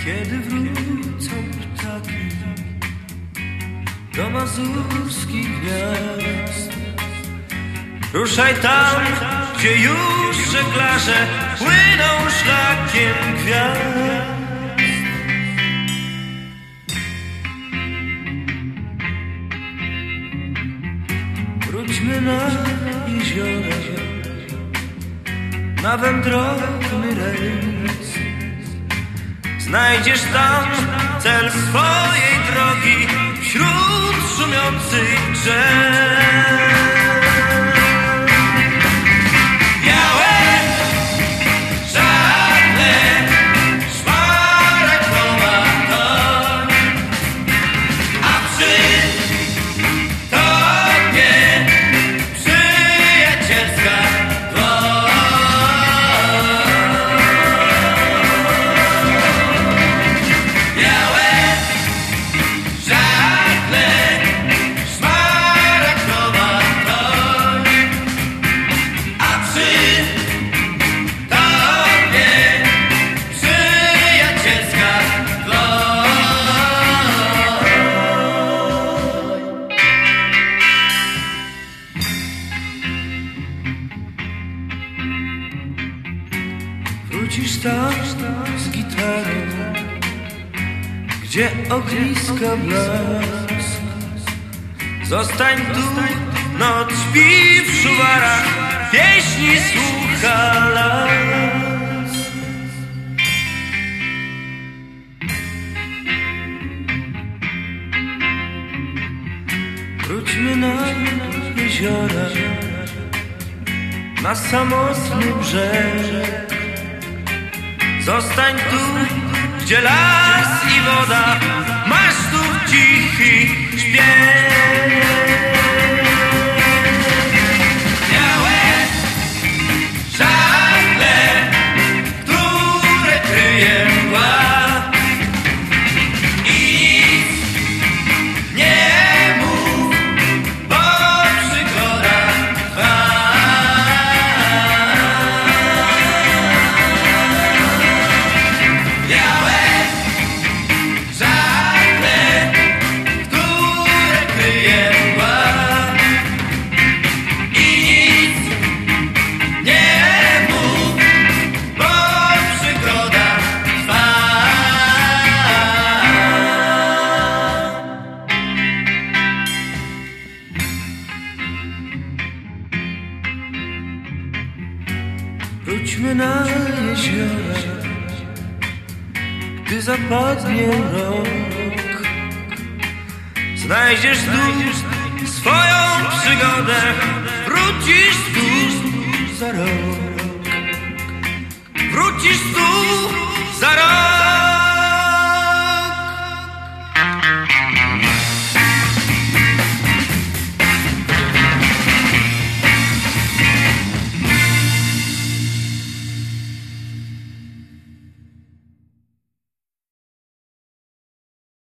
Kiedy wrócą ptaki do mazurskich gwiazd, ruszaj tam, gdzie już żeglarze płyną szlakiem gwiazd. Wróćmy na jeziora, na wędrowny rejs. Znajdziesz tam cel swojej drogi wśród szumiących drzew. Wrócisz tam z gitarą, gdzie ogniska blask. Zostań tu, noc śpi w szuwarach, pieśni słucha las. Wróćmy na jeziora, na samotny brzeg. Zostań tu, gdzie las i woda, masz tu cichy śpiew. Białe żagle, które kryje mgła, i nic nie mów, bo przygoda trwa. Wróćmy na jeziora, gdy zapadnie rok. Znajdziesz tu swoją przygodę, wrócisz tu za rok.